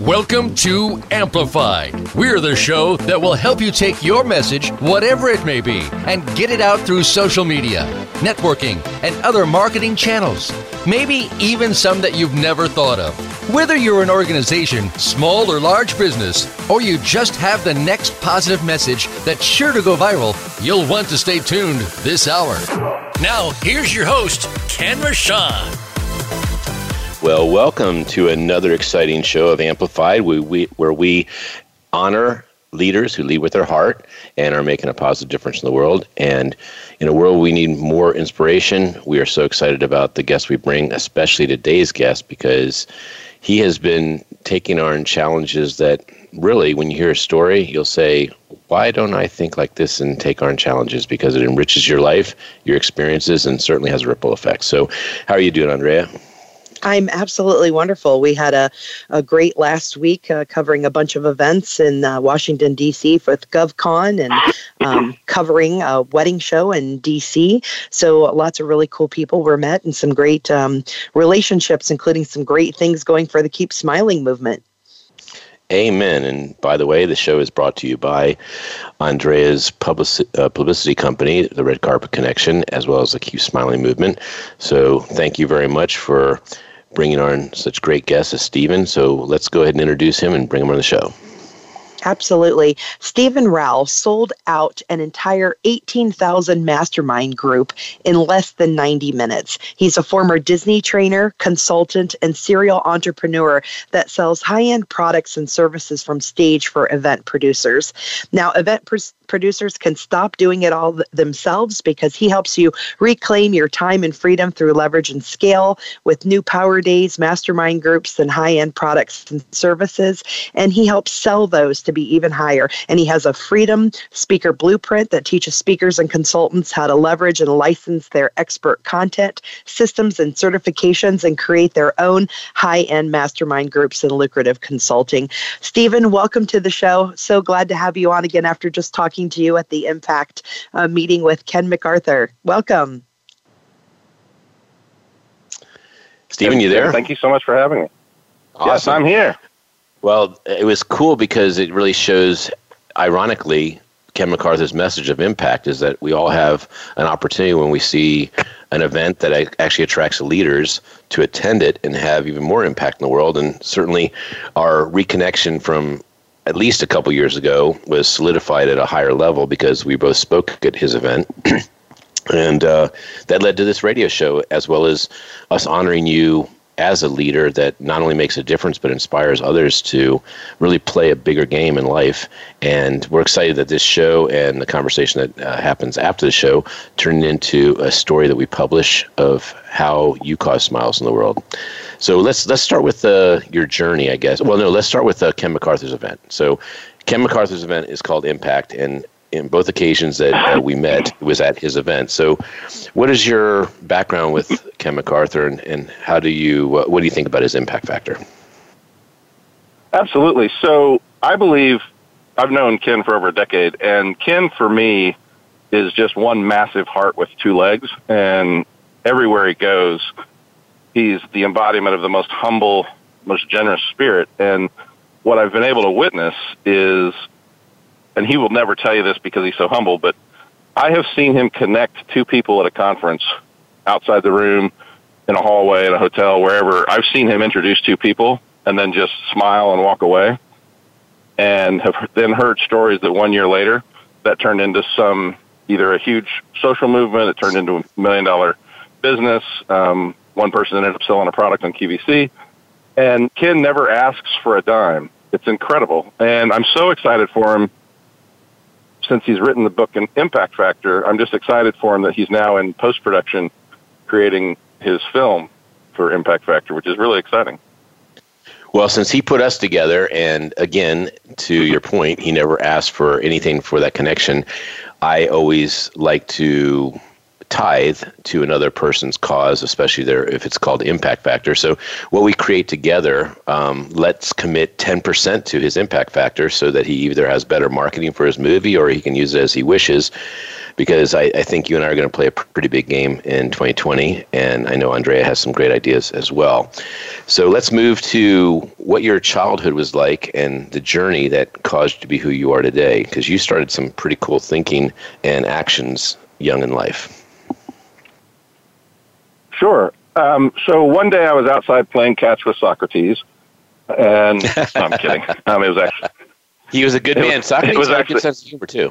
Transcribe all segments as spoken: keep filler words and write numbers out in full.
Welcome to Amplified. We're the show that will help you take your message, whatever it may be, and get it out through social media, networking, and other marketing channels. Maybe even some that you've never thought of. Whether you're an organization, small or large business, or you just have the next positive message that's sure to go viral, you'll want to stay tuned this hour. Now, here's your host, Ken Rochon. Well, welcome to another exciting show of Amplified, where we, where we honor leaders who lead with their heart and are making a positive difference in the world. And in a world we need more inspiration, we are so excited about the guest we bring, especially today's guest, because he has been taking on challenges that really, when you hear a story, you'll say, why don't I think like this and take on challenges? Because it enriches your life, your experiences, and certainly has a ripple effect. So how are you doing, Andrea? I'm absolutely wonderful. We had a, a great last week uh, covering a bunch of events in uh, Washington, D C with GovCon and um, covering a wedding show in D C. So lots of really cool people were met and some great um, relationships, including some great things going for the Keep Smiling movement. Amen. And by the way, the show is brought to you by Andrea's publicity, uh, publicity company, the Red Carpet Connection, as well as the Keep Smiling movement. So thank you very much for bringing on such great guests as Stephen. So let's go ahead and introduce him and bring him on the show. Absolutely. Stephen Rowell sold out an entire eighteen thousand mastermind group in less than ninety minutes. He's a former Disney trainer, consultant, and serial entrepreneur that sells high-end products and services from stage for event producers. Now, event pr- producers can stop doing it all th- themselves because he helps you reclaim your time and freedom through leverage and scale with new power days, mastermind groups, and high-end products and services. And he helps sell those to be even higher. And he has a Freedom Speaker Blueprint that teaches speakers and consultants how to leverage and license their expert content, systems, and certifications and create their own high-end mastermind groups and lucrative consulting. Stephen, welcome to the show. So glad to have you on again after just talking to you at the Impact uh, meeting with Ken MacArthur. Welcome. Stephen, you there? Thank you so much for having me. Awesome. Yes, I'm here. Well, it was cool because it really shows, ironically, Ken MacArthur's message of impact is that we all have an opportunity when we see an event that actually attracts leaders to attend it and have even more impact in the world. And certainly our reconnection from at least a couple years ago was solidified at a higher level because we both spoke at his event. And uh, that led to this radio show, as well as us honoring you as a leader that not only makes a difference, but inspires others to really play a bigger game in life. And we're excited that this show and the conversation that uh, happens after the show turned into a story that we publish of how you cause smiles in the world. So let's let's start with uh, your journey, I guess. Well, no, let's start with uh, Ken MacArthur's event. So Ken MacArthur's event is called Impact, and in both occasions that uh, we met, it was at his event. So what is your background with Ken MacArthur, and, and how do you, uh, what do you think about his impact factor? Absolutely. So I believe I've known Ken for over a decade, and Ken, for me, is just one massive heart with two legs, and everywhere he goes, he's the embodiment of the most humble, most generous spirit. And what I've been able to witness is, and he will never tell you this because he's so humble, but I have seen him connect two people at a conference outside the room, in a hallway, in a hotel, wherever. I've seen him introduce two people and then just smile and walk away, and have then heard stories that one year later that turned into some, either a huge social movement, it turned into a million dollar business. Um, one person ended up selling a product on Q V C, and Ken never asks for a dime. It's incredible. And I'm so excited for him. Since he's written the book Impact Factor, I'm just excited for him that he's now in post-production creating his film for Impact Factor, which is really exciting. Well, since he put us together, and again, to your point, he never asked for anything for that connection, I always like to tithe to another person's cause, especially there if it's called Impact Factor. So what we create together, um, let's commit ten percent to his Impact Factor so that he either has better marketing for his movie or he can use it as he wishes. because I, I think you and I are going to play a pretty big game in twenty twenty, and I know Andrea has some great ideas as well. So let's move to what your childhood was like and the journey that caused you to be who you are today, because you started some pretty cool thinking and actions young in life. Sure. Um, so one day I was outside playing catch with Socrates, and no, I'm kidding. Um, it was actually he was a good man. Was, Socrates was had actually, a good sense of humor too.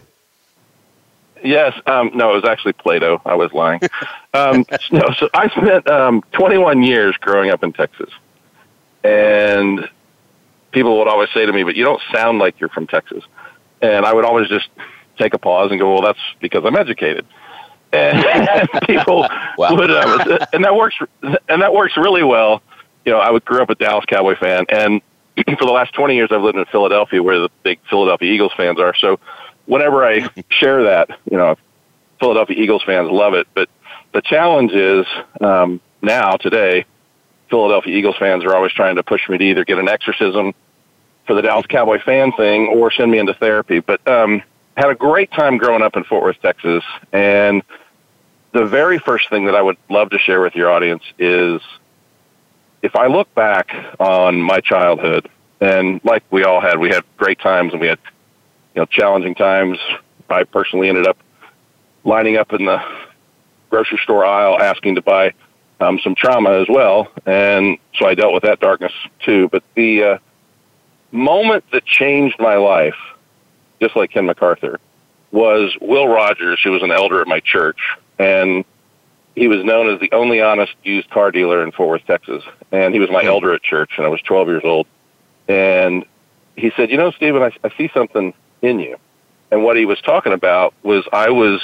Yes. Um, no, it was actually Plato. I was lying. Um, no. So I spent um, twenty-one years growing up in Texas, and people would always say to me, "But you don't sound like you're from Texas." And I would always just take a pause and go, "Well, that's because I'm educated." And people wow. would, uh, and that works, and that works really well. You know, I would grew up a Dallas Cowboy fan, and for the last twenty years, I've lived in Philadelphia, where the big Philadelphia Eagles fans are. So, whenever I share that, you know, Philadelphia Eagles fans love it. But the challenge is um, now today, Philadelphia Eagles fans are always trying to push me to either get an exorcism for the Dallas Cowboy fan thing or send me into therapy. But um, had a great time growing up in Fort Worth, Texas, and the very first thing that I would love to share with your audience is, if I look back on my childhood, and like we all had, we had great times and we had, you know, challenging times. I personally ended up lining up in the grocery store aisle asking to buy um, some trauma as well, and so I dealt with that darkness too. But the uh, moment that changed my life, just like Ken MacArthur, was Will Rogers, who was an elder at my church, and he was known as the only honest used car dealer in Fort Worth, Texas. And he was my elder at church, and I was twelve years old. And he said, "You know, Stephen, I, I see something in you." And what he was talking about was I was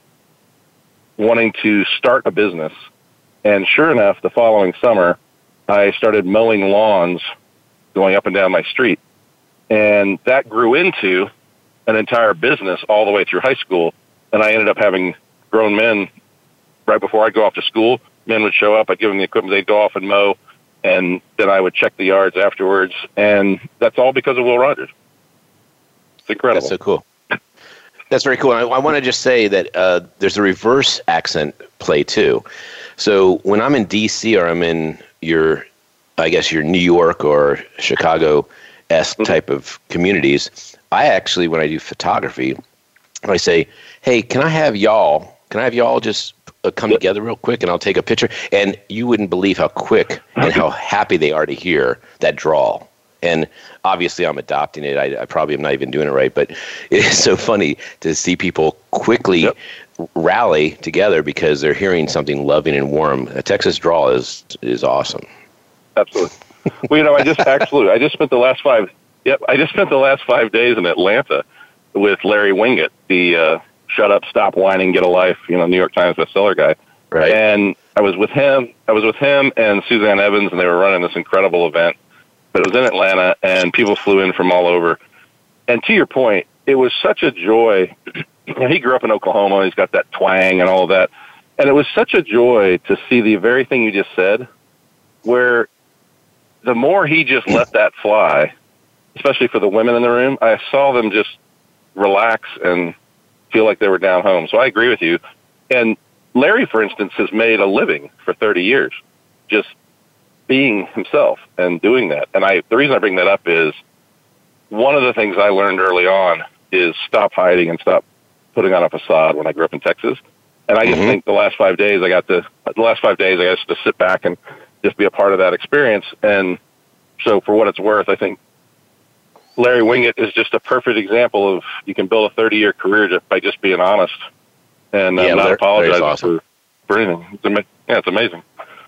wanting to start a business. And sure enough, the following summer, I started mowing lawns going up and down my street. And that grew into an entire business all the way through high school. And I ended up having grown men. Right before I'd go off to school, men would show up, I'd give them the equipment, they'd go off and mow, and then I would check the yards afterwards, and that's all because of Will Rogers. It's incredible. That's so cool. That's very cool. And I, I want to just say that uh, there's a reverse accent play, too. So when I'm in D C or I'm in your, I guess, your New York or Chicago-esque type of communities, I actually, when I do photography, I say, "Hey, can I have y'all, can I have y'all just come together real quick and I'll take a picture?" And you wouldn't believe how quick and how happy they are to hear that drawl. And obviously I'm adopting it. I, I probably am not even doing it right, but it is so funny to see people quickly yep. rally together because they're hearing something loving and warm. A Texas drawl is is awesome. Absolutely. Well, you know, I just absolutely, I just spent the last five, yep, I just spent the last five days in Atlanta with Larry Winget, the uh, Shut Up, Stop Whining, Get a Life, you know, New York Times bestseller guy. Right. And I was with him, I was with him and Suzanne Evans, and they were running this incredible event. But it was in Atlanta, and people flew in from all over. And to your point, it was such a joy. You know, he grew up in Oklahoma, he's got that twang and all of that. And it was such a joy to see the very thing you just said, where the more he just let that fly, especially for the women in the room, I saw them just relax and feel like they were down home. So I agree with you. And Larry, for instance, has made a living for thirty years just being himself and doing that. And I, the reason I bring that up is one of the things I learned early on is stop hiding and stop putting on a facade when I grew up in Texas. And I just mm-hmm. think the last five days I got to, the last five days I got to sit back and just be a part of that experience. And so for what it's worth, I think Larry Winget is just a perfect example of you can build a thirty-year career just by just being honest and uh, yeah, not Larry, apologizing awesome. for, for anything. It's ama- yeah, it's amazing.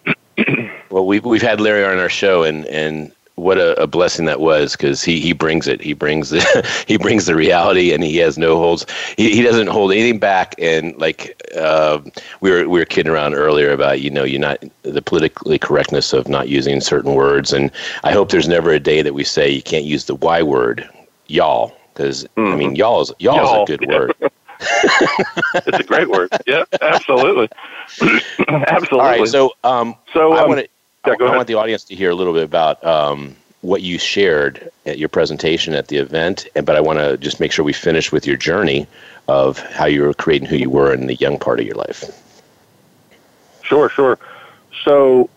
Well, we've we've had Larry on our show, and, and what a, a blessing that was, because he, he brings it. He brings the he brings the reality, and he has no holds. He he doesn't hold anything back. And like uh, we were we were kidding around earlier about you know you're not the politically correctness of not using certain words. And I hope there's never a day that we say you can't use the Y word, y'all, because mm-hmm. I mean y'all is y'all, y'all is a good yeah. word. It's a great word. Yeah, absolutely. Absolutely. All right, so um, so I um, want to. yeah, I, I want the audience to hear a little bit about um, what you shared at your presentation at the event, but I want to just make sure we finish with your journey of how you were creating who you were in the young part of your life. Sure, sure. So,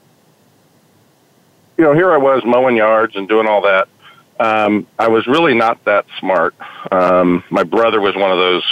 you know, here I was mowing yards and doing all that. Um, I was really not that smart. Um, my brother was one of those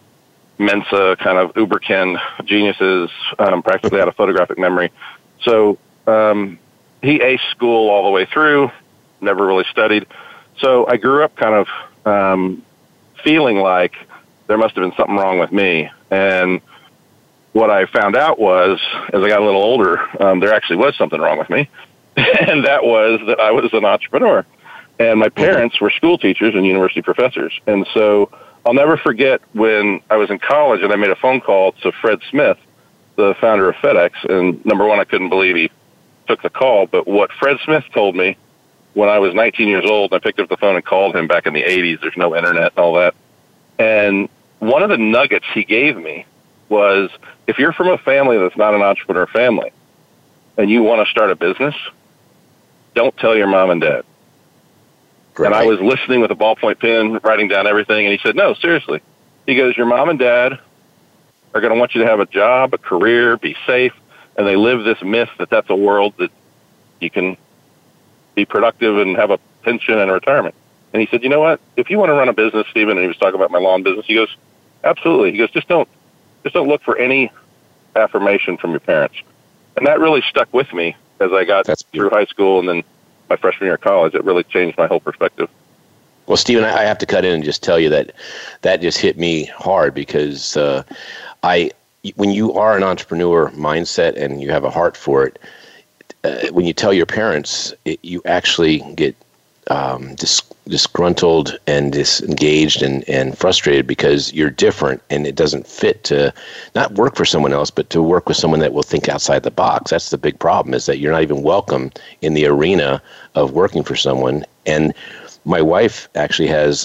Mensa kind of uberkin geniuses, um, practically had a photographic memory. So um, he aced school all the way through, never really studied. So I grew up kind of um, feeling like there must have been something wrong with me. And what I found out was, as I got a little older, um, there actually was something wrong with me. And that was that I was an entrepreneur. And my parents were school teachers and university professors. And so I'll never forget when I was in college and I made a phone call to Fred Smith, the founder of FedEx. And number one, I couldn't believe he took the call. But what Fred Smith told me when I was nineteen years old, I picked up the phone and called him back in the eighties. There's no internet and all that. And one of the nuggets he gave me was, if you're from a family that's not an entrepreneur family and you want to start a business, don't tell your mom and dad. Right. And I was listening with a ballpoint pen, writing down everything, and he said, no, seriously. He goes, your mom and dad are going to want you to have a job, a career, be safe, and they live this myth that that's a world that you can be productive and have a pension and a retirement. And he said, you know what? If you want to run a business, Stephen, and he was talking about my lawn business, he goes, absolutely. He goes, just don't, just don't look for any affirmation from your parents. And that really stuck with me as I got That's through high school and then my freshman year of college. It really changed my whole perspective. Well, Stephen, I have to cut in and just tell you that that just hit me hard because uh, I, when you are an entrepreneur mindset and you have a heart for it, uh, when you tell your parents, it, you actually get um, dis- disgruntled and disengaged and, and frustrated because you're different and it doesn't fit to not work for someone else, but to work with someone that will think outside the box. That's the big problem, is that you're not even welcome in the arena of working for someone. And my wife actually has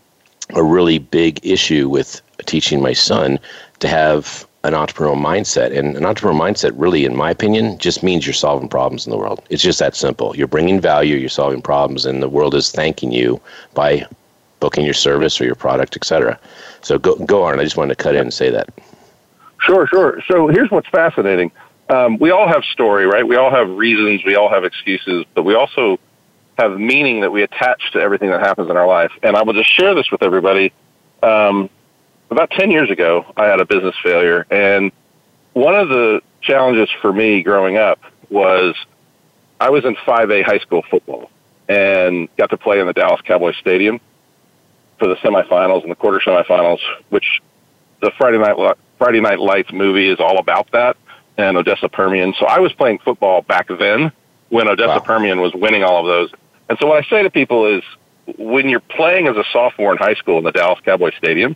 a really big issue with teaching my son to have an entrepreneurial mindset. And an entrepreneurial mindset really, in my opinion, just means you're solving problems in the world. It's just that simple. You're bringing value, you're solving problems, and the world is thanking you by booking your service or your product, et cetera. So go, go on. I just wanted to cut in and say that. Sure, sure. So here's what's fascinating. Um, we all have story, right? We all have reasons, we all have excuses, but we also have meaning that we attach to everything that happens in our life. And I will just share this with everybody. Um, About ten years ago, I had a business failure, and one of the challenges for me growing up was I was in five A high school football and got to play in the Dallas Cowboys Stadium for the semifinals and the quarter semifinals, which the Friday Night Friday Night Lights movie is all about that, and Odessa Permian. So I was playing football back then when Odessa wow. Permian was winning all of those. And so what I say to people is, when you're playing as a sophomore in high school in the Dallas Cowboys Stadium,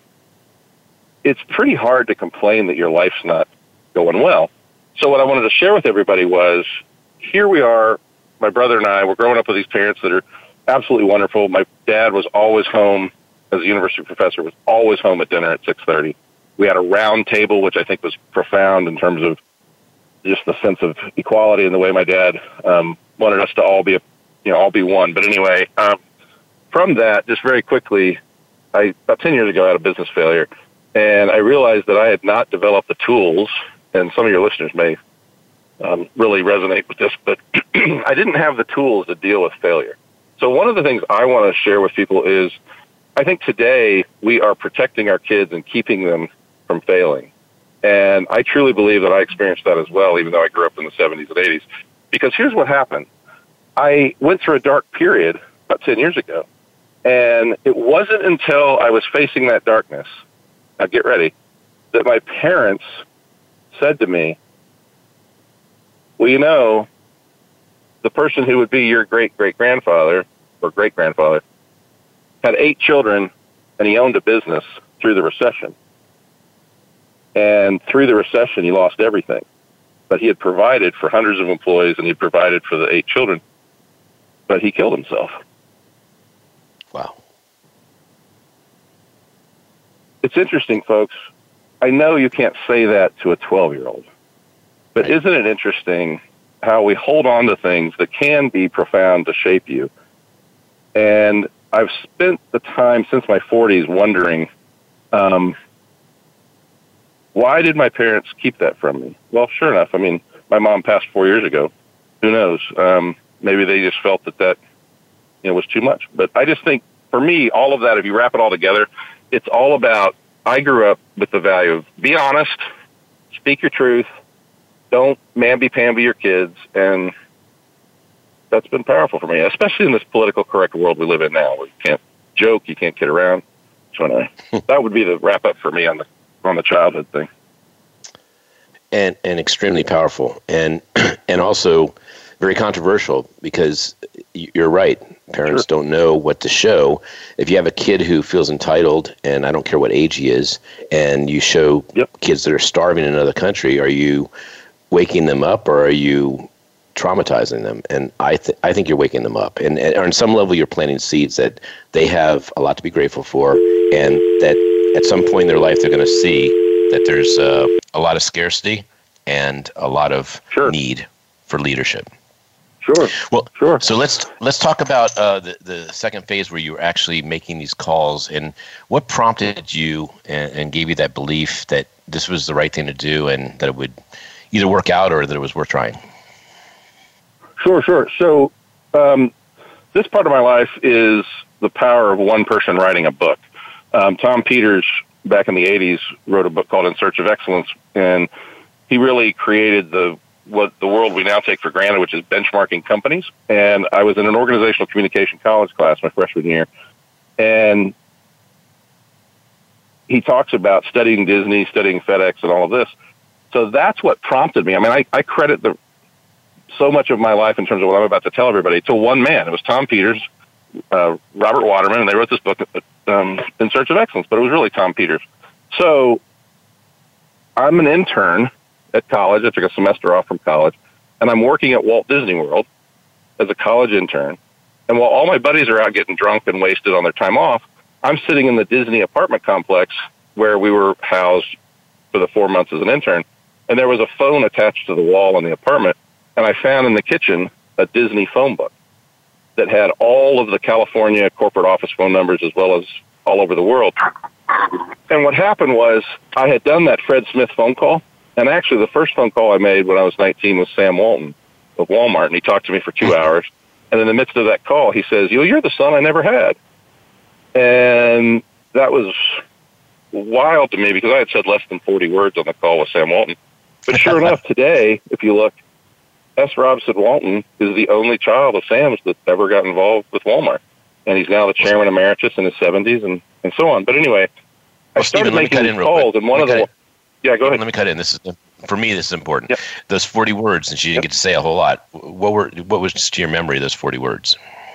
it's pretty hard to complain that your life's not going well. So what I wanted to share with everybody was, here we are, my brother and I, we're growing up with these parents that are absolutely wonderful. My dad was always home as a university professor, was always home at dinner at six thirty. We had a round table, which I think was profound in terms of just the sense of equality and the way my dad um, wanted us to all be, a, you know, all be one. But anyway, um, from that, just very quickly, I about ten years ago, I had a business failure. And I realized that I had not developed the tools, and some of your listeners may um, really resonate with this, but I didn't have the tools to deal with failure. So one of the things I want to share with people is, I think today we are protecting our kids and keeping them from failing. And I truly believe that I experienced that as well, even though I grew up in the seventies and eighties. Because here's what happened. I went through a dark period about ten years ago, and it wasn't until I was facing that darkness, now get ready, that my parents said to me, well, you know, the person who would be your great-great-grandfather or great-grandfather had eight children, and he owned a business through the recession. And through the recession, he lost everything. But he had provided for hundreds of employees, and he provided for the eight children. But he killed himself. Wow. It's interesting, folks. I know you can't say that to a twelve-year-old, but isn't it interesting how we hold on to things that can be profound to shape you, And I've spent the time since my forties wondering, um, why did my parents keep that from me? Well, sure enough, I mean, my mom passed four years ago. Who knows? Um, maybe they just felt that that, you know, was too much. But I just think, for me, all of that, if you wrap it all together, it's all about, I grew up with the value of be honest, speak your truth, don't mamby-pamby your kids, and that's been powerful for me, especially in this political correct world we live in now, where you can't joke, you can't kid around. So that would be the wrap-up for me on the on the childhood thing. And and extremely powerful, and and also very controversial, because you're right. Parents sure. don't know what to show. If you have a kid who feels entitled, and I don't care what age he is, and you show yep. kids that are starving in another country, are you waking them up, or are you traumatizing them? And I th- I think you're waking them up, and, and on some level you're planting seeds that they have a lot to be grateful for, and that at some point in their life they're going to see that there's uh, a lot of scarcity and a lot of sure. need for leadership. Sure. Well, sure. So let's let's talk about uh, the the second phase where you were actually making these calls, and what prompted you and, and gave you that belief that this was the right thing to do, and that it would either work out or that it was worth trying. Sure, sure. So um, this part of my life is the power of one person writing a book. Um, Tom Peters, back in the eighties, wrote a book called In Search of Excellence, and he really created the what the world we now take for granted, which is benchmarking companies. And I was in an organizational communication college class my freshman year, and he talks about studying Disney, studying FedEx, and all of this. So that's what prompted me. I mean, I, I credit the so much of my life in terms of what I'm about to tell everybody to one man. It was Tom Peters, uh, Robert Waterman, and they wrote this book, um, In Search of Excellence, but it was really Tom Peters. So I'm an intern at college. I took a semester off from college, and I'm working at Walt Disney World as a college intern. And while all my buddies are out getting drunk and wasted on their time off, I'm sitting in the Disney apartment complex where we were housed for the four months as an intern. And there was a phone attached to the wall in the apartment, and I found in the kitchen a Disney phone book that had all of the California corporate office phone numbers as well as all over the world. And what happened was I had done that Fred Smith phone call, and actually the first phone call I made when I was nineteen was Sam Walton of Walmart, and he talked to me for two hours. And in the midst of that call, he says, "You're the son I never had." And that was wild to me because I had said less than forty words on the call with Sam Walton. But sure enough, today, if you look, S. Robson Walton is the only child of Sam's that's ever got involved with Walmart. And he's now the chairman emeritus in his seventies and, and so on. But anyway, well, I started Stephen, making these calls, and one of the... Yeah, go ahead. Let me cut in. This is, for me, this is important. Yep. Those forty words, since you didn't yep. get to say a whole lot, what were what was to your memory those forty words?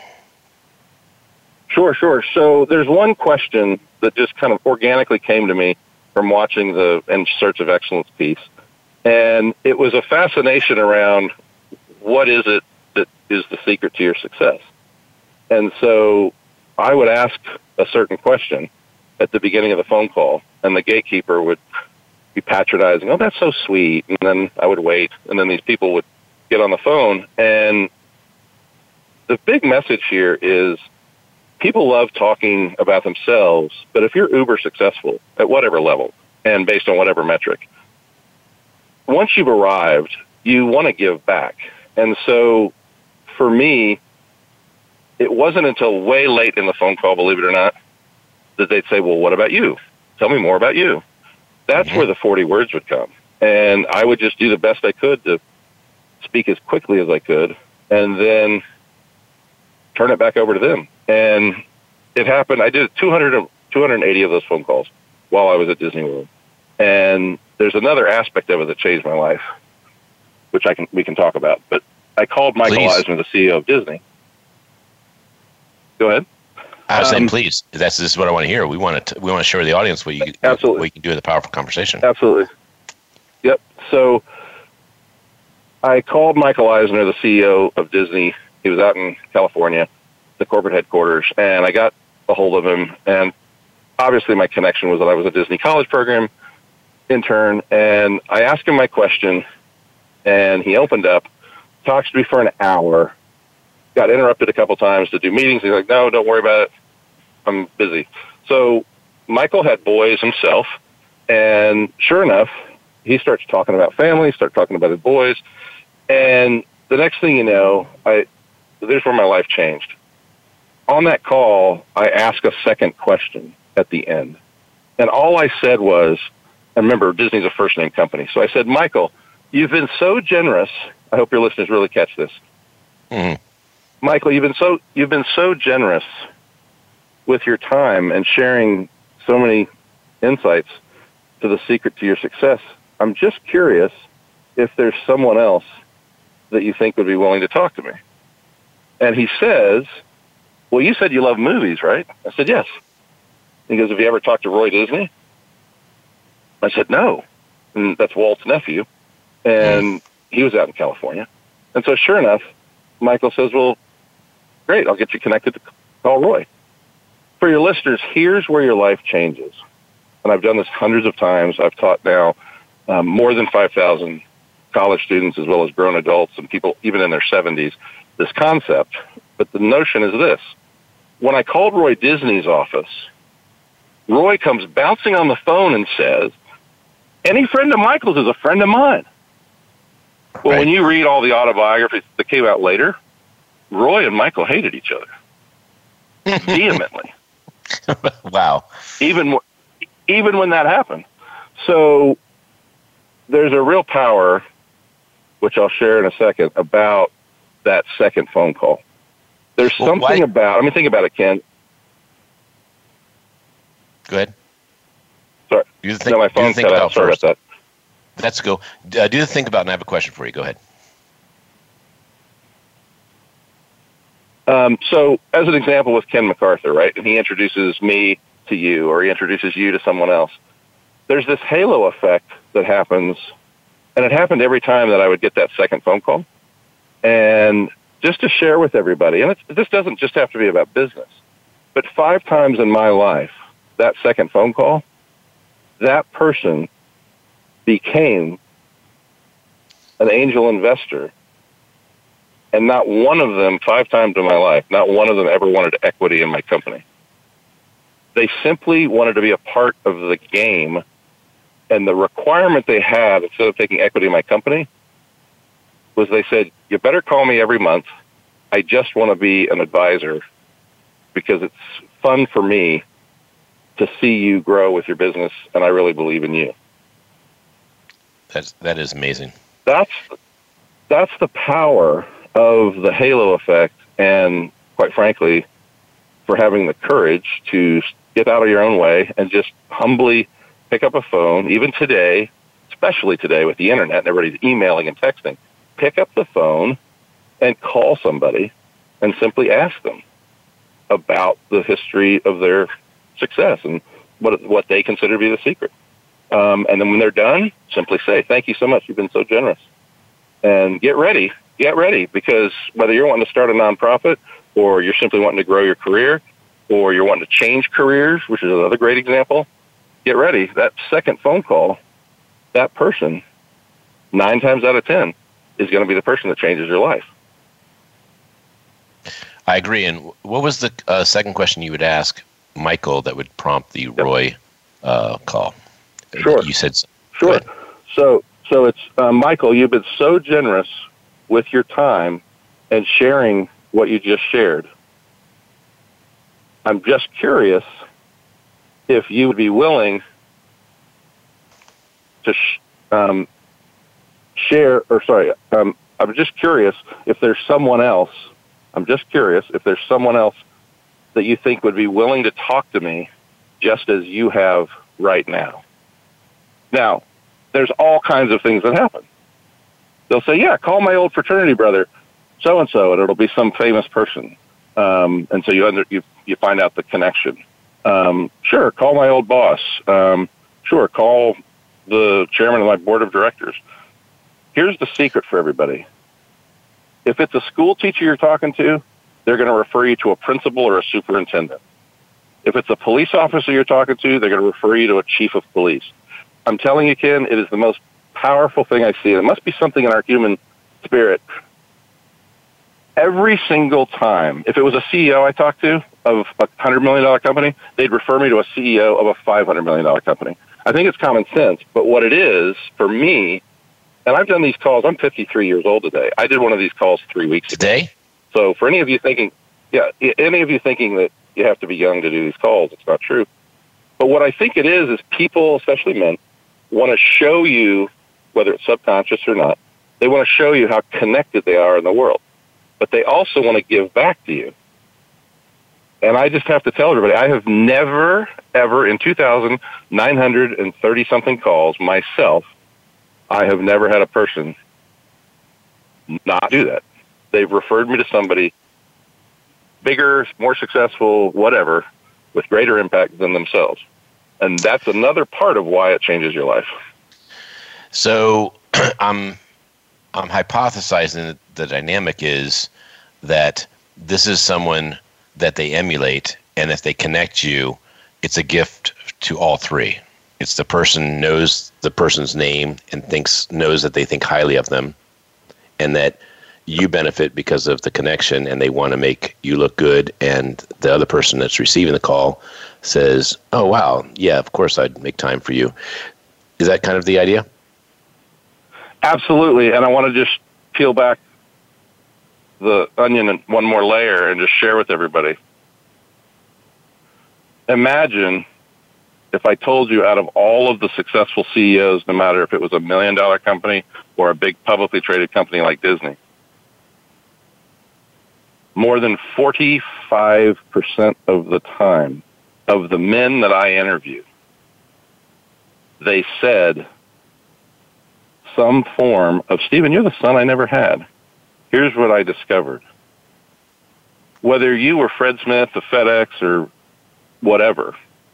Sure, sure. So there's one question that just kind of organically came to me from watching the In Search of Excellence piece. And it was a fascination around what is it that is the secret to your success. And so I would ask a certain question at the beginning of the phone call, and the gatekeeper would be patronizing, "Oh, that's so sweet." And then I would wait, and then these people would get on the phone. And the big message here is people love talking about themselves, but if you're uber successful at whatever level and based on whatever metric, once you've arrived, you want to give back. And so for me, it wasn't until way late in the phone call, believe it or not, that they'd say, "Well, what about you? Tell me more about you." That's mm-hmm. where the forty words would come. And I would just do the best I could to speak as quickly as I could and then turn it back over to them. And it happened. I did two hundred, two hundred eighty of those phone calls while I was at Disney World. And there's another aspect of it that changed my life, which I can we can talk about. But I called Michael Please. Eisner, the C E O of Disney. Go ahead. I was um, saying, please. That's this is what I want to hear. We want to we want to share with the audience what you absolutely. what you can do with a powerful conversation. Absolutely. Yep. So I called Michael Eisner, the C E O of Disney. He was out in California, the corporate headquarters, and I got a hold of him. And obviously, my connection was that I was a Disney college program intern. And I asked him my question, and he opened up, talks to me for an hour, got interrupted a couple times to do meetings. He's like, no, don't worry about it. I'm busy. So Michael had boys himself, and sure enough, he starts talking about family, starts talking about his boys, and the next thing you know, I there's where my life changed. On that call, I asked a second question at the end, and all I said was, and remember, Disney's a first-name company, so I said, Michael, you've been so generous. I hope your listeners really catch this. Mm-hmm. Michael, you've been so you've been so generous with your time and sharing so many insights to the secret to your success. I'm just curious if there's someone else that you think would be willing to talk to me. And he says, well, you said you love movies, right? I said, yes. He goes, have you ever talked to Roy Disney? I said, no. And that's Walt's nephew. And he was out in California. And so sure enough, Michael says, well, great, I'll get you connected to call Roy. For your listeners, here's where your life changes. And I've done this hundreds of times. I've taught now um, more than five thousand college students as well as grown adults and people even in their seventies this concept. But the notion is this. When I called Roy Disney's office, Roy comes bouncing on the phone and says, any friend of Michael's is a friend of mine. Well, Right. when you read all the autobiographies that came out later, Roy and Michael hated each other vehemently. Wow. Even even when that happened. So there's a real power, which I'll share in a second, about that second phone call. There's Well, something why- about, I mean, think about it, Ken. Go ahead. Sorry. Do the thing, No, my do the phone think cut about out. Sorry first. about that. Let's go. Uh, do the think about, and I have a question for you. Go ahead. Um, so, as an example with Ken MacArthur, right, and he introduces me to you, or he introduces you to someone else, there's this halo effect that happens, and it happened every time that I would get that second phone call. And just to share with everybody, and it's, this doesn't just have to be about business, but five times in my life, that second phone call, that person became an angel investor. And not one of them, five times in my life, not one of them ever wanted equity in my company. They simply wanted to be a part of the game. And the requirement they had, instead of taking equity in my company, was they said, you better call me every month. I just want to be an advisor because it's fun for me to see you grow with your business, and I really believe in you. That's, that is amazing. That's that's the power of the halo effect, and quite frankly, for having the courage to get out of your own way and just humbly pick up a phone, even today, especially today with the internet and everybody's emailing and texting, pick up the phone and call somebody and simply ask them about the history of their success and what what they consider to be the secret. Um, and then when they're done, simply say, thank you so much. You've been so generous. And get ready. Get ready, because whether you're wanting to start a nonprofit or you're simply wanting to grow your career or you're wanting to change careers, which is another great example, get ready. That second phone call, that person, nine times out of ten, is going to be the person that changes your life. I agree. And what was the uh, second question you would ask Michael that would prompt the Yep. Roy uh, call? Sure. You said Sure. So, so it's uh, Michael. You've been so generous with your time and sharing what you just shared. I'm just curious if you would be willing to sh- um, share, or sorry, um, I'm just curious if there's someone else. I'm just curious if there's someone else that you think would be willing to talk to me just as you have right now. Now, there's all kinds of things that happen. They'll say, yeah, call my old fraternity brother, so-and-so, and it'll be some famous person. Um, and so you, under, you you find out the connection. Um, sure, call my old boss. Um, sure, call the chairman of my board of directors. Here's the secret for everybody. If it's a school teacher you're talking to, they're going to refer you to a principal or a superintendent. If it's a police officer you're talking to, they're going to refer you to a chief of police. I'm telling you, Ken, it is the most powerful thing I see. It must be something in our human spirit. every single time, if it was a C E O I talked to of a one hundred million dollars company, they'd refer me to a C E O of a five hundred million dollars company. I think it's common sense, but what it is, for me, and I've done these calls, I'm fifty-three years old today. I did one of these calls three weeks ago. Today? So for any of you thinking, yeah, any of you thinking that you have to be young to do these calls, it's not true. But what I think it is, is people, especially men, want to show you, whether it's subconscious or not, they want to show you how connected they are in the world. But they also want to give back to you. And I just have to tell everybody, I have never, ever, in two thousand nine hundred thirty-something calls myself, I have never had a person not do that. They've referred me to somebody bigger, more successful, whatever, with greater impact than themselves. And that's another part of why it changes your life. So I'm, I'm hypothesizing that the dynamic is that this is someone that they emulate, and if they connect you, it's a gift to all three. It's the person knows the person's name and thinks knows that they think highly of them, and that you benefit because of the connection, and they want to make you look good, and the other person that's receiving the call says, oh, wow, yeah, of course I'd make time for you. Is that kind of the idea? Absolutely, and I want to just peel back the onion and one more layer and just share with everybody. Imagine if I told you out of all of the successful C E Os, no matter if it was a million dollar company or a big publicly traded company like Disney, more than forty-five percent of the time of the men that I interview, they said some form of, Stephen, you're the son I never had. Here's what I discovered. Whether you were Fred Smith of FedEx or whatever,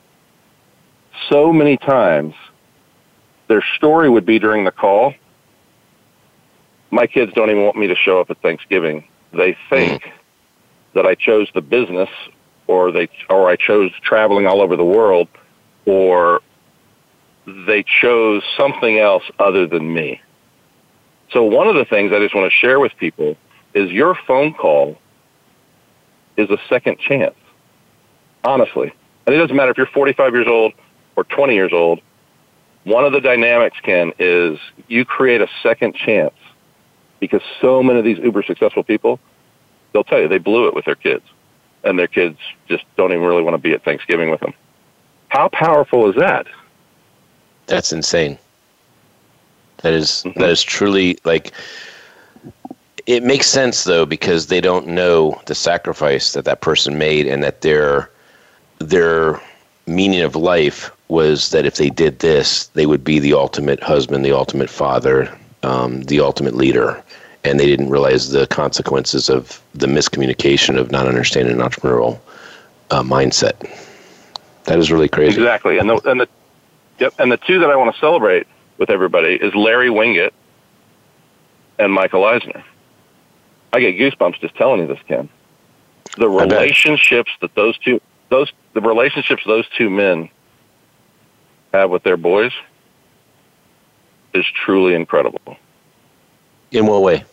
so many times their story would be during the call, my kids don't even want me to show up at Thanksgiving. They think mm. that I chose the business, or they or I chose traveling all over the world, or they chose something else other than me. So one of the things I just want to share with people is your phone call is a second chance, honestly. And it doesn't matter if you're forty-five years old or twenty years old. One of the dynamics, Ken, is you create a second chance, because so many of these uber successful people, they'll tell you they blew it with their kids, and their kids just don't even really want to be at Thanksgiving with them. How powerful is that? That's insane. That is mm-hmm. that is truly, like, it makes sense though, because they don't know the sacrifice that that person made, and that their their meaning of life was that if they did this, they would be the ultimate husband, the ultimate father, um, the ultimate leader, and they didn't realize the consequences of the miscommunication of not understanding an entrepreneurial uh, mindset. That is really crazy. Exactly, and the and the yep, and the two that I want to celebrate with everybody is Larry Winget and Michael Eisner. I get goosebumps just telling you this, Ken. The relationships that those two, those the relationships those two men have with their boys is truly incredible. In what way?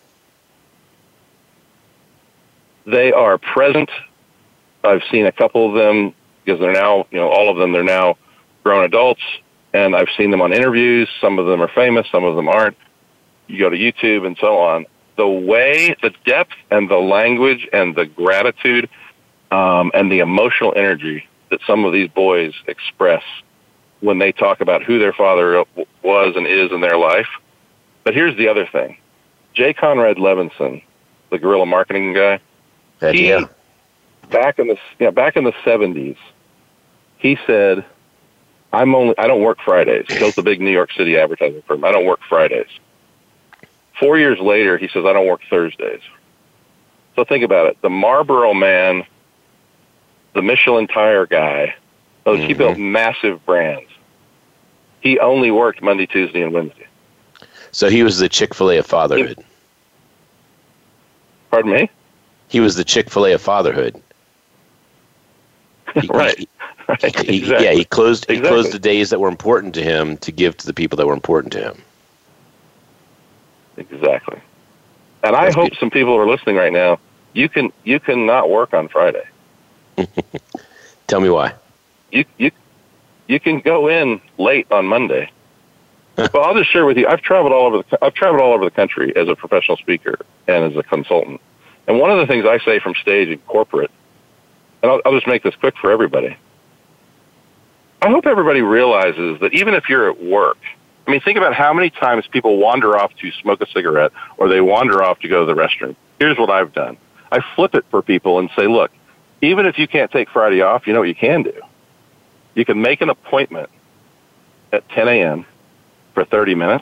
They are present. I've seen a couple of them, because they're now, you know, all of them, they're now grown adults. And I've seen them on interviews. Some of them are famous, some of them aren't. You go to YouTube and so on. The way, the depth and the language and the gratitude um, and the emotional energy that some of these boys express when they talk about who their father was and is in their life. But here's the other thing. J. Conrad Levinson, the guerrilla marketing guy, Heck he, yeah. back in the yeah, back in the seventies, he said, I'm only, I don't work Fridays. He built a big New York City advertising firm. I don't work Fridays. Four years later, he says, I don't work Thursdays. So think about it. The Marlboro man, the Michelin tire guy, those, mm-hmm. he built massive brands. He only worked Monday, Tuesday, and Wednesday. So he was the Chick-fil-A of fatherhood. He, pardon me? He was the Chick-fil-A of fatherhood. He, right. He, right. He, exactly. Yeah, he closed. He exactly. closed the days that were important to him to give to the people that were important to him. Exactly. And I That's hope good. some people are listening right now you can you cannot work on Friday. Tell me why. You you you can go in late on Monday. Well, I'll just share with you. I've traveled all over the I've traveled all over the country as a professional speaker and as a consultant. And one of the things I say from stage in corporate, and I'll, I'll just make this quick for everybody. I hope everybody realizes that even if you're at work, I mean, think about how many times people wander off to smoke a cigarette or they wander off to go to the restroom. Here's what I've done. I flip it for people and say, look, even if you can't take Friday off, you know what you can do? You can make an appointment at ten a.m. for thirty minutes.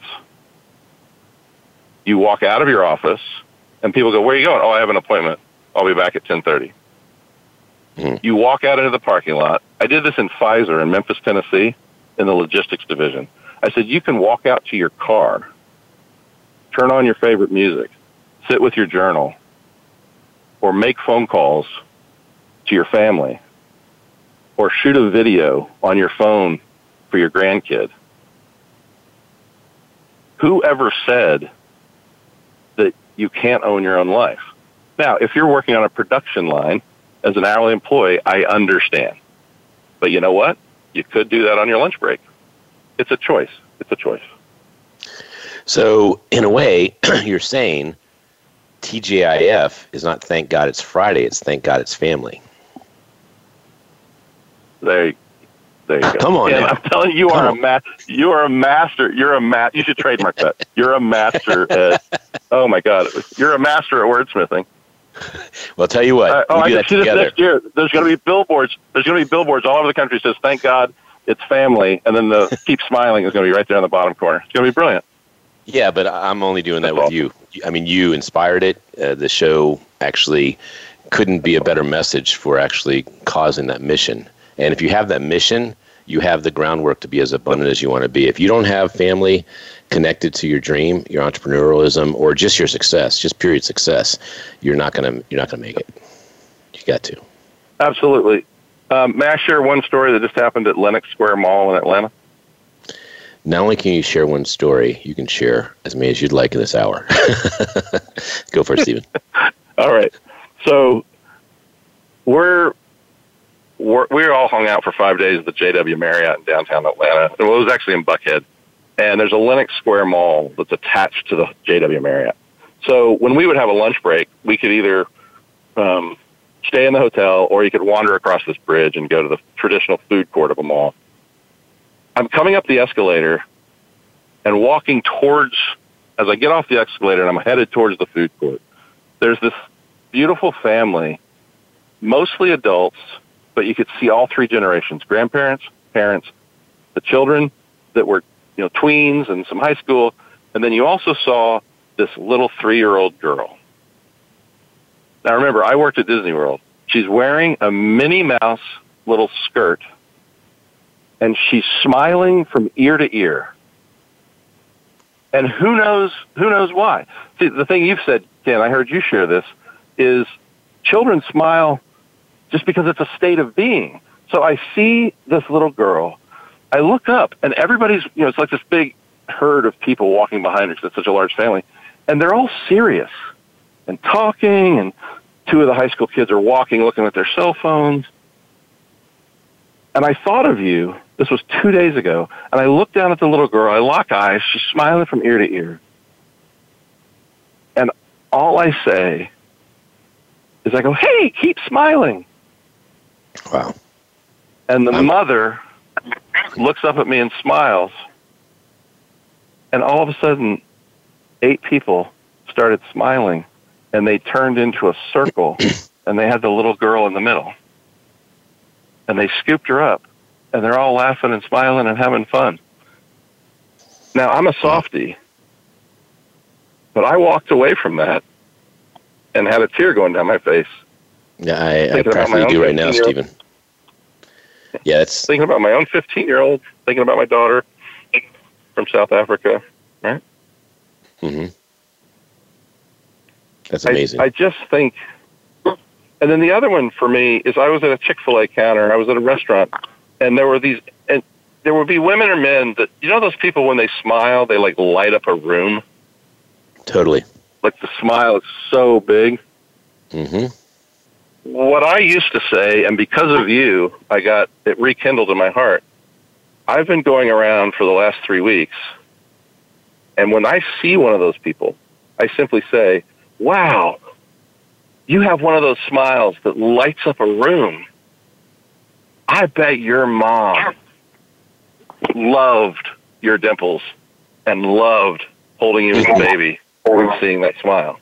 You walk out of your office, and people go, where are you going? Oh, I have an appointment. I'll be back at ten thirty. Mm. You walk out into the parking lot. I did this in Pfizer in Memphis, Tennessee, in the logistics division. I said, you can walk out to your car, turn on your favorite music, sit with your journal, or make phone calls to your family, or shoot a video on your phone for your grandkid. Whoever said that you can't own your own life? Now, if you're working on a production line as an hourly employee, I understand. But you know what? You could do that on your lunch break. It's a choice. It's a choice. So, in a way, you're saying T G I F is not thank God it's Friday, it's thank God it's family. There, there you go. Come on, and now. I'm telling you, you Come are on. a ma- you are a master. You're a ma- You should trademark that. You're a master at. Oh my God, you're a master at wordsmithing. Well, I'll tell you what. Uh, oh, we I do can that see this together. next year. There's going to be billboards. There's going to be billboards all over the country that says "Thank God it's family," and then the "Keep Smiling" is going to be right there in the bottom corner. It's going to be brilliant. Yeah, but I'm only doing that That's with you. I mean, you inspired it. Uh, the show actually couldn't be a better message for actually causing that mission. And if you have that mission, you have the groundwork to be as abundant as you want to be. If you don't have family connected to your dream, your entrepreneurialism, or just your success, just period success, you're not gonna you're not gonna make it. You got to. Absolutely. Um, may I share one story that just happened at Lenox Square Mall in Atlanta? Not only can you share one story, you can share as many as you'd like in this hour. Go for it, Stephen. All right. So we're, we're we're all hung out for five days at the J W Marriott in downtown Atlanta. Well, it was actually in Buckhead. And there's a Lenox Square Mall that's attached to the J W Marriott. So when we would have a lunch break, we could either um, stay in the hotel or you could wander across this bridge and go to the traditional food court of a mall. I'm coming up the escalator and walking towards, as I get off the escalator and I'm headed towards the food court, there's this beautiful family, mostly adults, but you could see all three generations, grandparents, parents, the children that were, you know, tweens and some high school, and then you also saw this little three-year-old girl. Now remember, I worked at Disney World. She's wearing a Minnie Mouse little skirt, and she's smiling from ear to ear. And who knows, who knows why? See, the thing you've said, Ken, I heard you share this, is children smile just because it's a state of being. So I see this little girl, I look up, and everybody's, you know, it's like this big herd of people walking behind her because it's such a large family, and they're all serious and talking, and two of the high school kids are walking, looking at their cell phones. And I thought of you, this was two days ago, and I looked down at the little girl, I lock eyes, she's smiling from ear to ear. And all I say is I go, hey, keep smiling. Wow. And the I'm- mother looks up at me and smiles. And all of a sudden, eight people started smiling, and they turned into a circle, and they had the little girl in the middle. And they scooped her up, and they're all laughing and smiling and having fun. Now, I'm a softie, but I walked away from that and had a tear going down my face. Yeah, I, I Thinking about practically my do own right now, fifteen-year-old. Stephen. Yeah, it's Thinking about my own fifteen-year-old, thinking about my daughter from South Africa, right? mm-hmm. That's I, amazing. I just think, and then the other one for me is I was at a Chick-fil-A counter, I was at a restaurant, and there were these, and there would be women or men that, you know those people when they smile, they like light up a room? Totally. Like the smile is so big. Mm-hmm. What I used to say, and because of you, I got it rekindled in my heart. I've been going around for the last three weeks, and when I see one of those people, I simply say, wow, you have one of those smiles that lights up a room. I bet your mom loved your dimples and loved holding you as a baby and seeing that smile.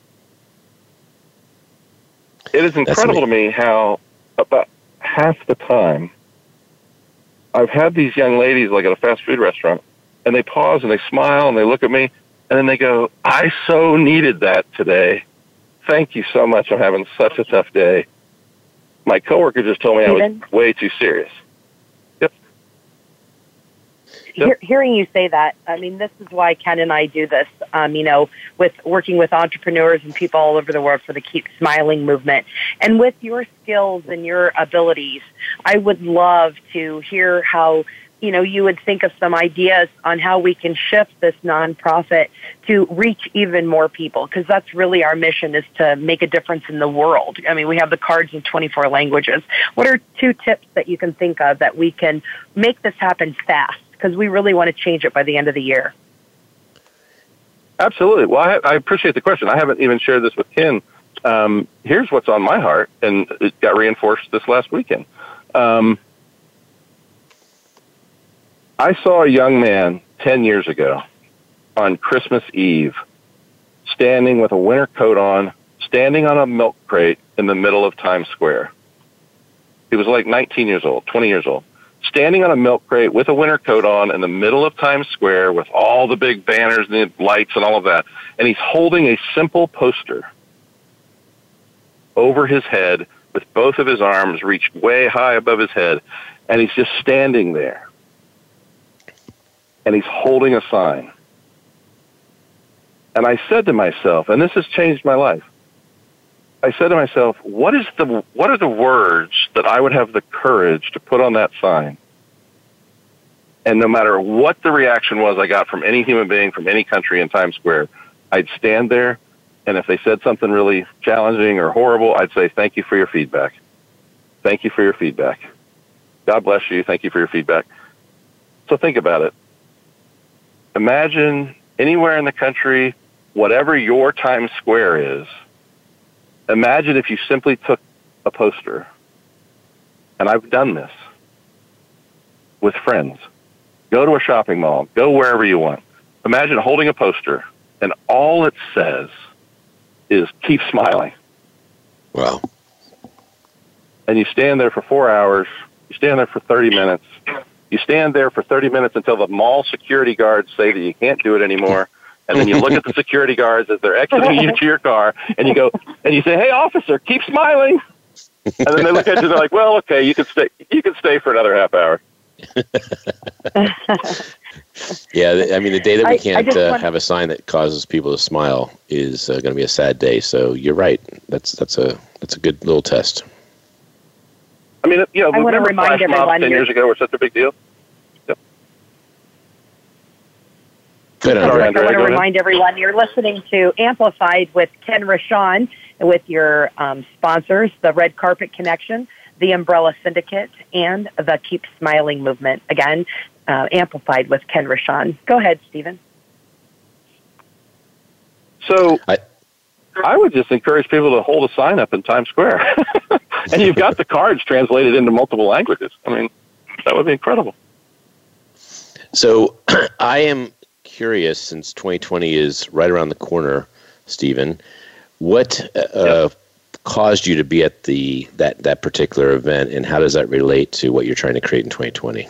It is incredible to me how about half the time I've had these young ladies like at a fast food restaurant, and they pause and they smile and they look at me, and then they go, I so needed that today. Thank you so much. I'm having such a tough day. My coworker just told me Steven? I was way too serious. Yep. Yep. He- hearing you say that, I mean, this is why Ken and I do this, um, you know, with working with entrepreneurs and people all over the world for the Keep Smiling movement. And with your skills and your abilities, I would love to hear how, you know, you would think of some ideas on how we can shift this nonprofit to reach even more people, because that's really our mission, is to make a difference in the world. I mean, we have the cards in twenty-four languages. What are two tips that you can think of that we can make this happen fast? Because we really want to change it by the end of the year. Absolutely. Well, I, I appreciate the question. I haven't even shared this with Ken. Um, here's what's on my heart, and it got reinforced this last weekend. Um, I saw a young man ten years ago on Christmas Eve standing with a winter coat on, standing on a milk crate in the middle of Times Square. He was like nineteen years old, twenty years old, standing on a milk crate with a winter coat on in the middle of Times Square with all the big banners and the lights and all of that. And he's holding a simple poster over his head with both of his arms reached way high above his head. And he's just standing there. And he's holding a sign. And I said to myself, and this has changed my life, I said to myself, what is the what are the words that I would have the courage to put on that sign? And no matter what the reaction was I got from any human being from any country in Times Square, I'd stand there, and if they said something really challenging or horrible, I'd say, thank you for your feedback. Thank you for your feedback. God bless you. Thank you for your feedback. So think about it. Imagine anywhere in the country, whatever your Times Square is, imagine if you simply took a poster, and I've done this with friends. Go to a shopping mall. Go wherever you want. Imagine holding a poster, and all it says is, keep smiling. Wow. And you stand there for four hours. You stand there for thirty minutes. You stand there for thirty minutes until the mall security guards say that you can't do it anymore. And then you look at the security guards as they're exiting you to your car, and you go, and you say, hey, officer, keep smiling. And then they look at you and they're like, well, okay, you can stay, you can stay for another half hour. Yeah, I mean, the day that we I, can't I uh, want... have a sign that causes people to smile is uh, going to be a sad day. So you're right. That's that's a that's a good little test. I mean, you know, I remember flash mobs ten years ago were such a big deal? Yep. Good, I Andrea. want to remind everyone you're listening to Amplified with Ken Rochon, with your um, sponsors, the Red Carpet Connection, the Umbrella Syndicate, and the Keep Smiling Movement. Again, uh, Amplified with Ken Rochon. Go ahead, Stephen. So I, I would just encourage people to hold a sign up in Times Square. And you've got the cards translated into multiple languages. I mean, that would be incredible. So I am curious, since twenty twenty is right around the corner, Stephen, what uh, yep. caused you to be at the that, that particular event, and how does that relate to what you're trying to create in twenty twenty?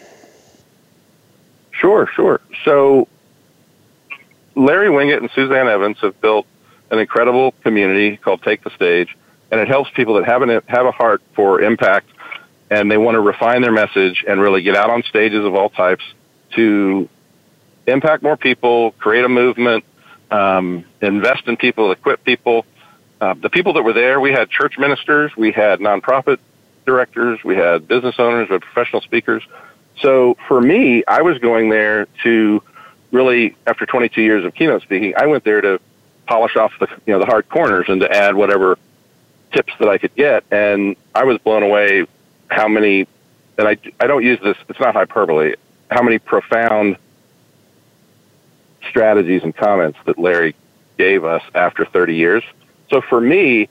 Sure, sure. So Larry Winget and Suzanne Evans have built an incredible community called Take the Stage, and it helps people that have, an, have a heart for impact, and they want to refine their message and really get out on stages of all types to impact more people, create a movement, um, invest in people, equip people. Uh, the people that were there, we had church ministers, we had nonprofit directors, we had business owners, we had professional speakers. So for me, I was going there to really, after twenty-two years of keynote speaking, I went there to polish off the, you know, the hard corners and to add whatever tips that I could get. And I was blown away how many, and I, I don't use this, it's not hyperbole, how many profound strategies and comments that Larry gave us after thirty years. So for me,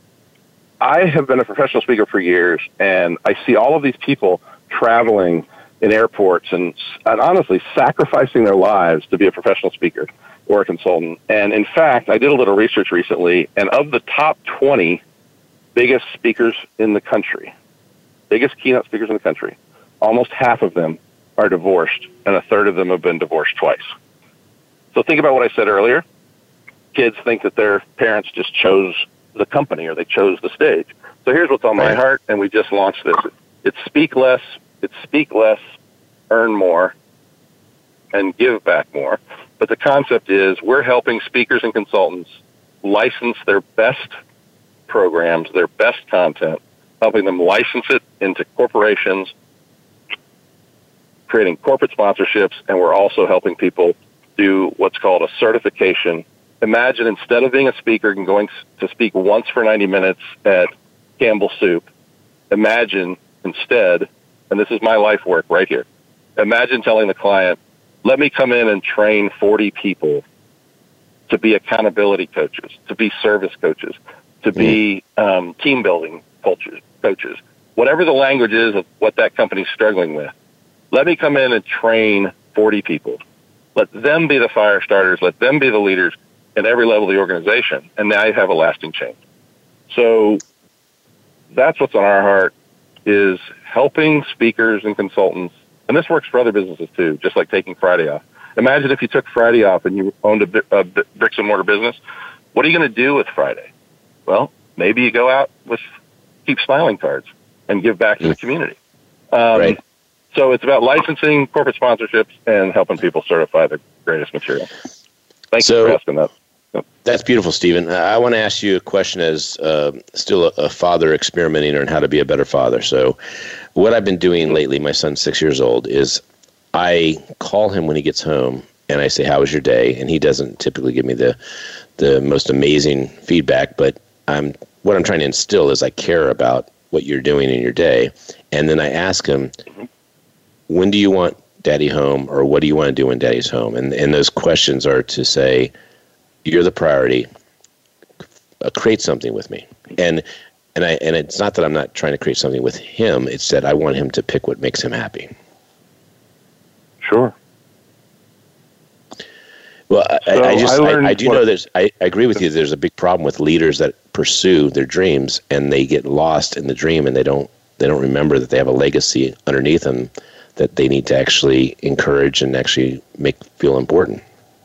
I have been a professional speaker for years, and I see all of these people traveling in airports and, and honestly sacrificing their lives to be a professional speaker or a consultant. And in fact, I did a little research recently, and of the top twenty biggest speakers in the country, biggest keynote speakers in the country, almost half of them are divorced, and a third of them have been divorced twice. So think about what I said earlier. Kids think that their parents just chose the company or they chose the stage. So here's what's on my heart, and we just launched this. It's speak less, it's speak less, earn more, and give back more. But the concept is we're helping speakers and consultants license their best programs, their best content, helping them license it into corporations, creating corporate sponsorships, and we're also helping people do what's called a certification. Imagine instead of being a speaker and going to speak once for ninety minutes at Campbell Soup, imagine instead, and this is my life work right here, imagine telling the client, let me come in and train forty people to be accountability coaches, to be service coaches, to be um, team building coaches, coaches, whatever the language is of what that company's struggling with. Let me come in and train forty people. Let them be the fire starters. Let them be the leaders at every level of the organization. And now you have a lasting change. So that's what's on our heart, is helping speakers and consultants. And this works for other businesses too, just like taking Friday off. Imagine if you took Friday off and you owned a, a bricks and mortar business. What are you going to do with Friday? Well, maybe you go out with Keep Smiling cards and give back to the community. Um, right. So it's about licensing, corporate sponsorships, and helping people certify the greatest material. Thank so, you for asking that. Yep. That's beautiful, Stephen. I want to ask you a question as uh, still a, a father experimenting on how to be a better father. So what I've been doing lately, my son's six years old, is I call him when he gets home, and I say, how was your day? And he doesn't typically give me the the most amazing feedback, but I'm what I'm trying to instill is I care about what you're doing in your day. And then I ask him, when do you want Daddy home, or what do you want to do when Daddy's home? And and those questions are to say, you're the priority. Uh, create something with me. And and I and it's not that I'm not trying to create something with him. It's that I want him to pick what makes him happy. Sure. Well, I, so I just I, I, I do what, know there's I, I agree with you. There's a big problem with leaders that pursue their dreams and they get lost in the dream, and they don't they don't remember that they have a legacy underneath them that they need to actually encourage and actually make feel important.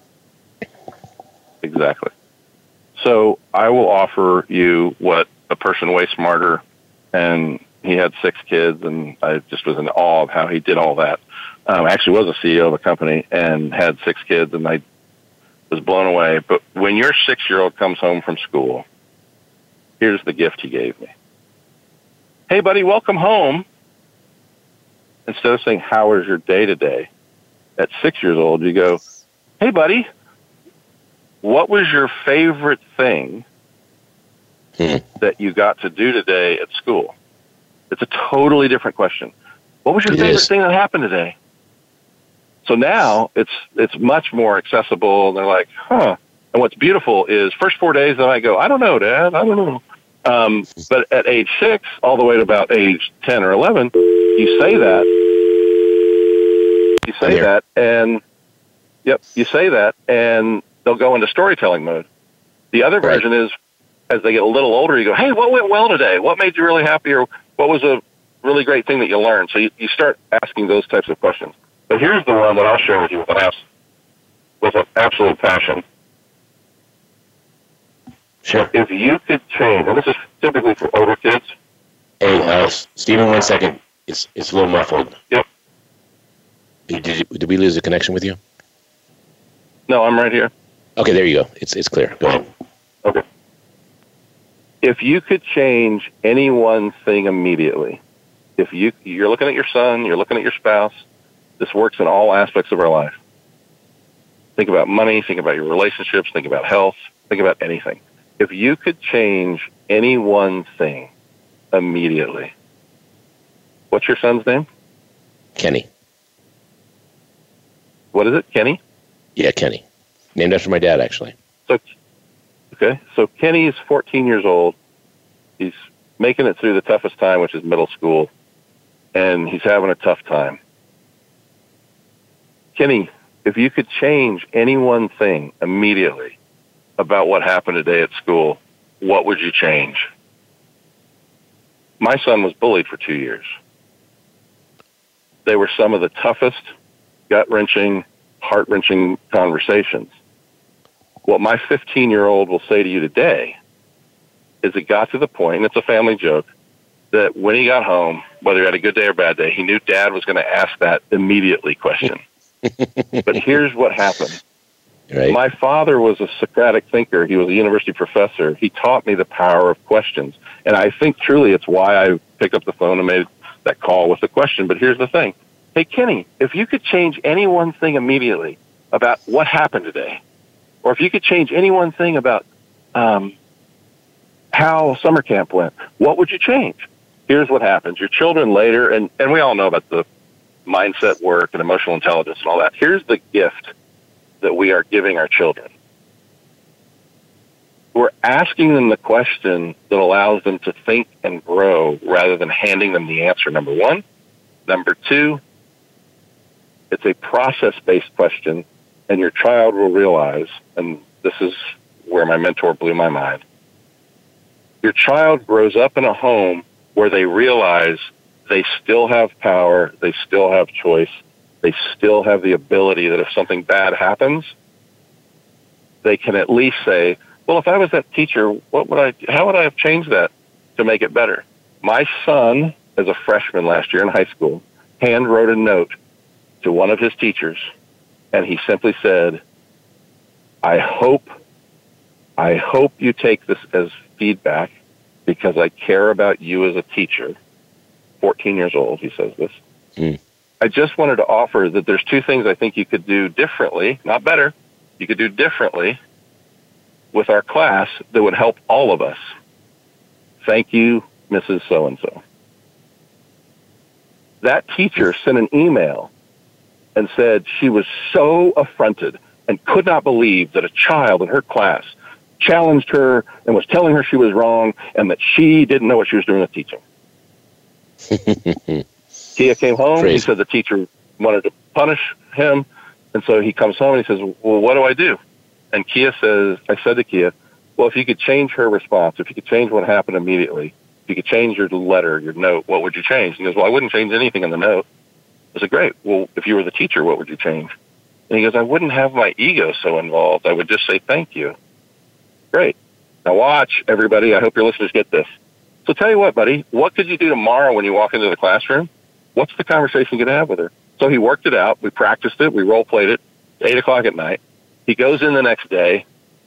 Exactly. So I will offer you what a person way smarter, and he had six kids, and I just was in awe of how he did all that. Um, actually was a C E O of a company and had six kids, and I was blown away. But when your six-year-old comes home from school, here's the gift he gave me. Hey, buddy, welcome home. Instead of saying, how was your day today? At six years old, you go, hey, buddy, what was your favorite thing hmm. that you got to do today at school? It's a totally different question. What was your it favorite is. thing that happened today? So now it's it's much more accessible, and they're like, huh. And what's beautiful is first four days, then I go, I don't know, Dad, I don't know. Um, but at age six, all the way to about age ten or eleven, you say that. You say that, and yep, you say that, and they'll go into storytelling mode. The other right. version is, as they get a little older, you go, hey, what went well today? What made you really happy? Or what was a really great thing that you learned? So you, you start asking those types of questions. But here's the one that I'll share with you with an, abs- with an absolute passion. Sure. If you could change, and this is typically for older kids. Hey, uh, Stephen, one second. It's it's a little muffled. Yep. Did, you, did we lose the connection with you? No, I'm right here. Okay, there you go. It's it's clear. Go ahead. Okay. If you could change any one thing immediately, if you, you're looking at your son, you're looking at your spouse, this works in all aspects of our life. Think about money, think about your relationships, think about health, think about anything. If you could change any one thing immediately. What's your son's name? Kenny. What is it, Kenny? Yeah, Kenny. Named after my dad, actually. So, okay, so Kenny is fourteen years old. He's making it through the toughest time, which is middle school, and he's having a tough time. Kenny, if you could change any one thing immediately about what happened today at school, what would you change? My son was bullied for two years. They were some of the toughest, gut-wrenching, heart-wrenching conversations. What my fifteen-year-old will say to you today is it got to the point, and it's a family joke, that when he got home, whether he had a good day or bad day, he knew Dad was going to ask that immediately question. But here's what happened. Right. My father was a Socratic thinker. He was a university professor. He taught me the power of questions. And I think truly it's why I picked up the phone and made that call with the question. But here's the thing. Hey, Kenny, if you could change any one thing immediately about what happened today, or if you could change any one thing about um, how summer camp went, what would you change? Here's what happens. Your children later, and, and we all know about the mindset work and emotional intelligence and all that. Here's the gift that we are giving our children. We're asking them the question that allows them to think and grow rather than handing them the answer, number one. Number two, it's a process-based question, and your child will realize, and this is where my mentor blew my mind, your child grows up in a home where they realize they still have power, they still have choice, they still have the ability that if something bad happens, they can at least say, well, if I was that teacher, what would I, how would I have changed that to make it better? My son, as a freshman last year in high school, hand wrote a note to one of his teachers, and he simply said, I hope, I hope you take this as feedback because I care about you as a teacher. fourteen years old, he says this. Mm. I just wanted to offer that there's two things I think you could do differently, not better, you could do differently with our class that would help all of us. Thank you, Missus So-and-so. That teacher sent an email and said she was so affronted and could not believe that a child in her class challenged her and was telling her she was wrong and that she didn't know what she was doing with teaching. Kia came home. Crazy. He said the teacher wanted to punish him. And so he comes home and he says, well, what do I do? And Kia says, I said to Kia, well, if you could change her response, if you could change what happened immediately, if you could change your letter, your note, what would you change? He goes, well, I wouldn't change anything in the note. I said, great. Well, if you were the teacher, what would you change? And he goes, I wouldn't have my ego so involved. I would just say thank you. Great. Now watch, everybody. I hope your listeners get this. So tell you what, buddy, what could you do tomorrow when you walk into the classroom? What's the conversation you're going to have with her? So he worked it out. We practiced it. We role-played it. eight o'clock at night. He goes in the next day,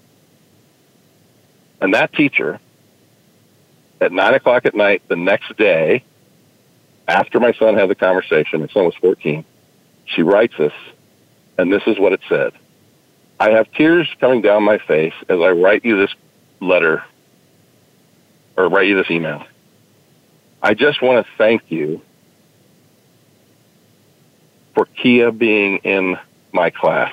and that teacher, at nine o'clock at night the next day, after my son had the conversation, my son was fourteen, she writes us, and this is what it said. I have tears coming down my face as I write you this letter, or write you this email. I just want to thank you for Kia being in my class.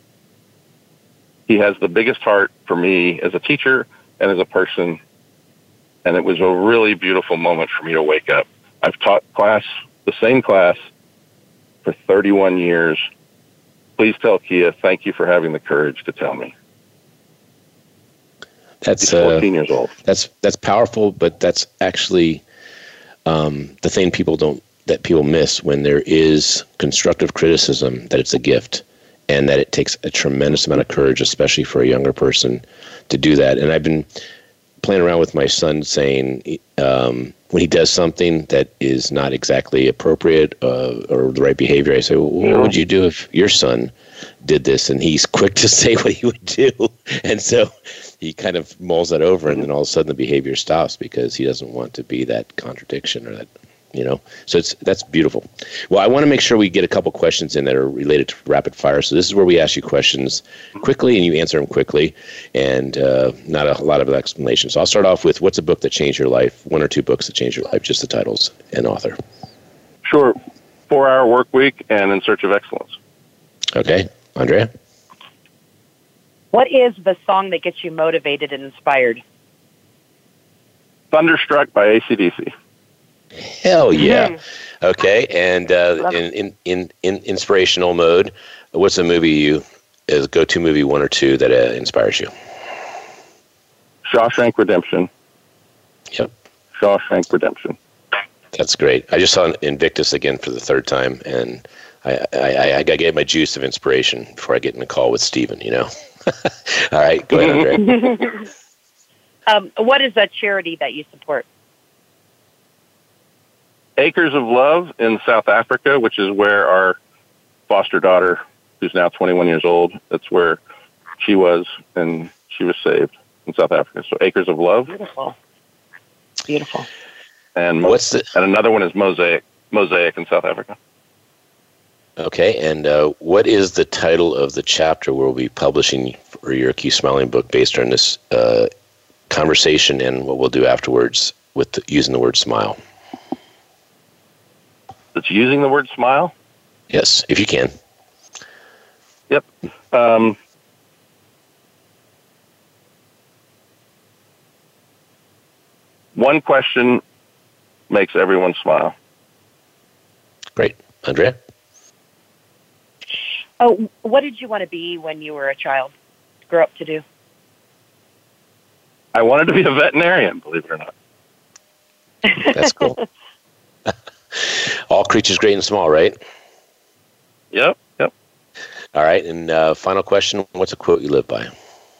He has the biggest heart for me as a teacher and as a person, and it was a really beautiful moment for me to wake up. I've taught class, the same class, for thirty-one years. Please tell Kia, thank you for having the courage to tell me. That's He's fourteen uh, years old. That's that's powerful, but that's actually um, the thing people don't that people miss when there is constructive criticism. That it's a gift, and that it takes a tremendous amount of courage, especially for a younger person, to do that. And I've been playing around with my son, saying um, when he does something that is not exactly appropriate uh, or the right behavior, I say, well, what would you do if your son did this? And he's quick to say what he would do. And so he kind of mulls that over, and then all of a sudden the behavior stops because he doesn't want to be that contradiction or that You know, so it's that's beautiful. Well, I want to make sure we get a couple questions in that are related to rapid fire. So this is where we ask you questions quickly and you answer them quickly, and uh, not a lot of explanation. So I'll start off with, what's a book that changed your life? One or two books that changed your life, just the titles and author. Sure. Four Hour Work Week and In Search of Excellence. Okay. Andrea? What is the song that gets you motivated and inspired? Thunderstruck by A C D C. Hell yeah. Mm. Okay. And uh, in, in, in, in inspirational mode, what's a movie you, is a go-to movie, one or two, that uh, inspires you? Shawshank Redemption. Yep. Shawshank Redemption. That's great. I just saw Invictus again for the third time, and I, I, I get my juice of inspiration before I get in a call with Steven, you know? All right. Go ahead, Andrea. um, what is a charity that you support? Acres of Love in South Africa, which is where our foster daughter, who's now twenty-one years old, that's where she was, and she was saved in South Africa. So Acres of Love. Beautiful. Beautiful. And, What's the, and another one is Mosaic, Mosaic in South Africa. Okay, and uh, what is the title of the chapter where we'll be publishing for your Keep Smiling book based on this uh, conversation and what we'll do afterwards with the, using the word smile? It's using the word smile? Yes, if you can. Yep. Um, one question makes everyone smile. Great. Andrea? Oh, what did you want to be when you were a child? Grow up to do? I wanted to be a veterinarian, believe it or not. That's cool. All creatures great and small, right? Yep, yep. All right, and uh, final question, what's a quote you live by?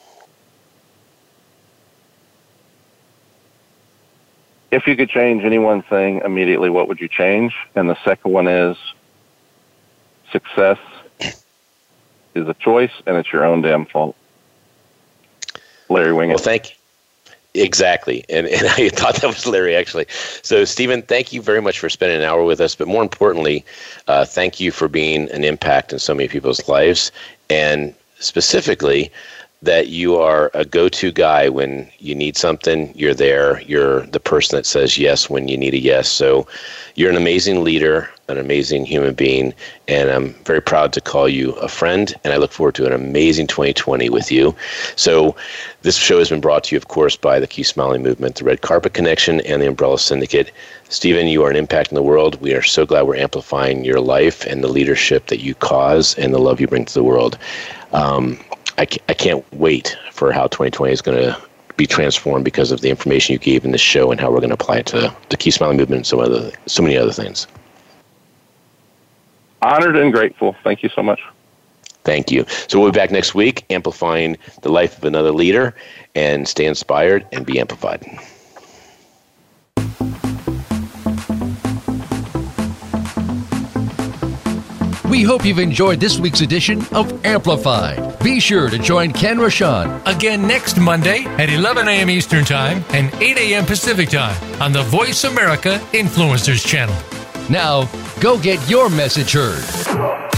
If you could change any one thing immediately, what would you change? And the second one is, success is a choice, and it's your own damn fault. Larry Winget. Well, thank you. Exactly. And, and I thought that was Larry, actually. So, Steven, thank you very much for spending an hour with us. But more importantly, uh, thank you for being an impact in so many people's lives. And specifically, that you are a go-to guy when you need something. You're there. You're the person that says yes when you need a yes. So you're an amazing leader, an amazing human being, and I'm very proud to call you a friend, and I look forward to an amazing twenty twenty with you. So this show has been brought to you, of course, by the Keep Smiling Movement, the Red Carpet Connection, and the Umbrella Syndicate. Steven, you are an impact in the world. We are so glad we're amplifying your life and the leadership that you cause and the love you bring to the world. Um, I can't, I can't wait for how twenty twenty is going to be transformed because of the information you gave in this show and how we're going to apply it to the Keep Smiling Movement and so, other, so many other things. Honored and grateful. Thank you so much. Thank you. So we'll be back next week, amplifying the life of another leader, and stay inspired and be amplified. We hope you've enjoyed this week's edition of Amplified. Be sure to join Ken Rochon again next Monday at eleven a.m. Eastern Time and eight a.m. Pacific Time on the Voice America Influencers Channel. Now, go get your message heard.